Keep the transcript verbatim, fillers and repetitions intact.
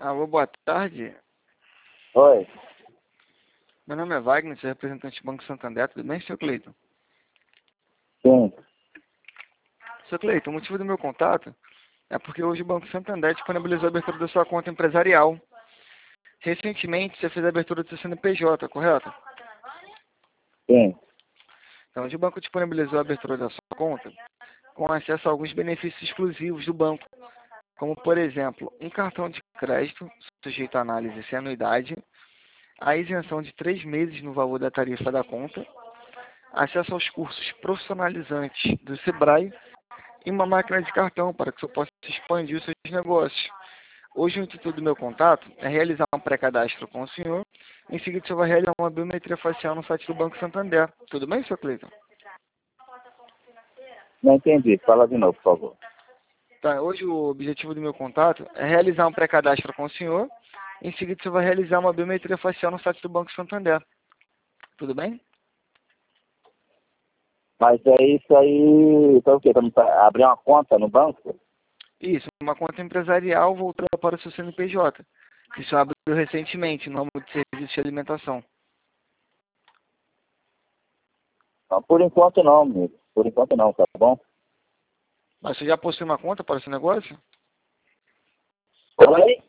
Alô, boa tarde. Oi. Meu nome é Wagner, sou representante do Banco Santander. Tudo bem, senhor Cleiton? Sim. Senhor Cleiton, o motivo do meu contato é porque hoje o Banco Santander disponibilizou a abertura da sua conta empresarial. Recentemente, você fez a abertura do seu C N P J, correto? Sim. Então, hoje o banco disponibilizou a abertura da sua conta com acesso a alguns benefícios exclusivos do banco, como, por exemplo, um cartão de crédito sujeito à análise sem anuidade, a isenção de três meses no valor da tarifa da conta, acesso aos cursos profissionalizantes do Sebrae e uma máquina de cartão para que você possa expandir os seus negócios. Hoje, o intuito do meu contato é realizar um pré-cadastro com o senhor. Em seguida, você vai realizar uma biometria facial no site do Banco Santander. Tudo bem, senhor Cleiton? Não entendi. Fala de novo, por favor. Tá, hoje o objetivo do meu contato é realizar um pré-cadastro com o senhor. Em seguida, você vai realizar uma biometria facial no site do Banco Santander. Tudo bem? Mas é isso aí. Então o quê? Vamos abrir uma conta no banco? Isso, uma conta empresarial voltada para o seu C N P J. Isso abriu recentemente no ramo de serviços de alimentação. Não, por enquanto não, amigo. Por enquanto não, tá bom? Mas você já possui uma conta para esse negócio? Oi?